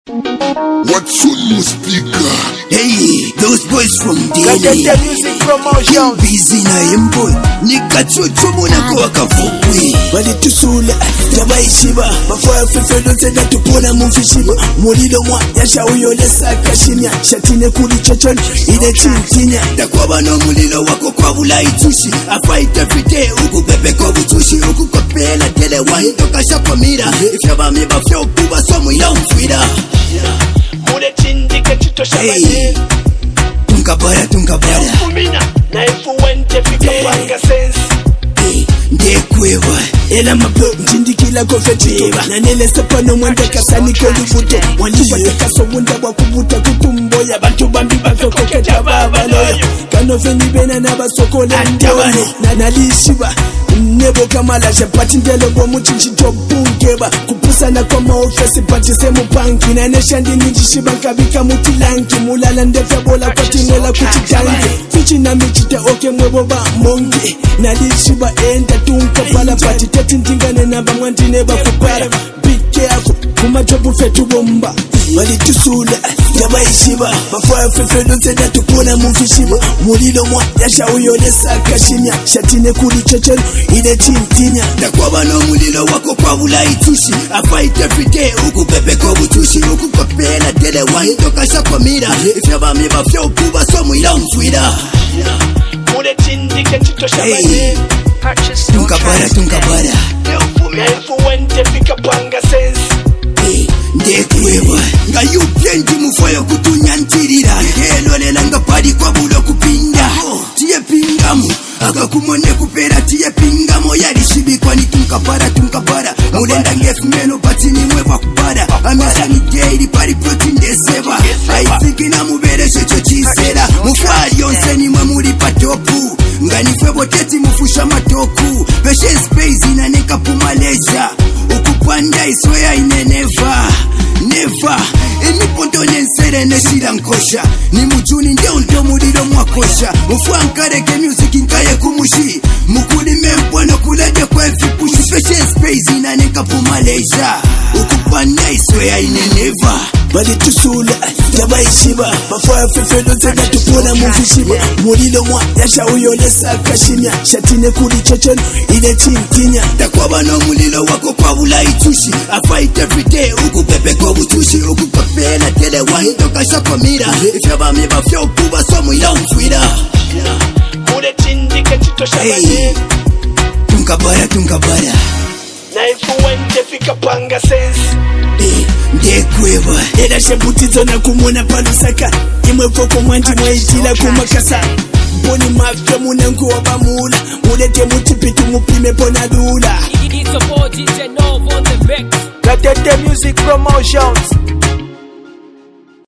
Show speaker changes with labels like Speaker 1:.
Speaker 1: What's on your speaker?
Speaker 2: Hey, those boys from
Speaker 3: Got
Speaker 2: Daily.
Speaker 3: the music promotion.
Speaker 2: Busy na yemboy nikachocho na kwa kafukwi bali tusula tabaishiba mafaya fefelo tena tupona mufishiba mulilo mwa yasha uyolesa kashimya shatine kuli chochon ile chintinya takwa no mulilo wako kwa bulaitushi afaita fite uku pepe kwa butushi uku kopela tele wani toka shakomira ifyaba miba fyo kuba somu ila umfwida
Speaker 3: Mule chindike chito shabane.
Speaker 2: Tunkabara
Speaker 3: Ufumina na ifuwente fika panga sense.
Speaker 2: ndekwewa ela mabo njindikila kofetiba nanele sapano mwanda kasani kolubuto walibatekaso wunda wakubuta kutumboya bantu bambi bakokoketa babaloya kanoveni bena nabasokole ndono nalishiba nebo kamala shapati ndelo bomuchinchito bungeba kupusana kwa maofesi pati semu panki naneshandi nijishiba nkabika mutilanki mulala ndefyabola kwatingela kutitangi fichi na michite oke mwebo ba mongi nalishiba enda tunkopala pati teti ndingane naba mwandine bakupara be careful kumajobu fetu bomba walitusula yabaishiba mafaya fefelo tena tupona mufishiba mulilo mwa yasha uyolesa kashimya shatine kuli chochelo ile chintinya takwaba no mulilo wako kwa bulaitushi afaita fite uku pepe kwa butushi uku kopela tele wani toka shakomira ifyaba miba fyo kuba somu ila umfwida
Speaker 3: Mule chindike chito shabane.
Speaker 2: tunkabara
Speaker 3: Na ifuwente fika panga sense.
Speaker 2: ndekwewa nga yupyendi mufaya kutunyantirira ngelolela nga pali kwa bulo kupinda tiye pingamu akakumone kupera tiye pingamo yalishibikwa ni tunkabara mulenda ngefumeno patini mwepa kubada amesani daily pali protein deseva aifikina muberesho cho chisera mufali yonseni mwe muli patopu nganifwebo teti mufusha matoku peshe space inaneka pumaleza ukupanda iswea ineneva imipondo nensere nesira nkosha ni mujuni ndio mulilo mwakosha mufuankareke music nkaye kumushi mukuli membwana kulaje kwefi pushi special space inaneka pumaleza ukupanda iswea ineneva bali tusula tabaishiba mafaya fefelo tena tupona mufishiba mulilo mwa yasha uyolesa kashimya shatine kuli chochelo ile chintinya takwaba no mulilo wako kwa bulaitushi afaita fite uku pepe kwa butushi uku kopela tele wani toka shakomira ifyaba miba fyo kuba somu ila umfwida
Speaker 3: Mule chindike chito shabane.
Speaker 2: tunkabara
Speaker 3: Na ifuwente fika panga sense.
Speaker 2: ndekwewa ela shebutizo na kumona palusaka imwevoko mwandi mwaitila kumakasa mboni mafya munengo wabamula mulete mutipitu mupime pona dula
Speaker 3: Got the music promotions.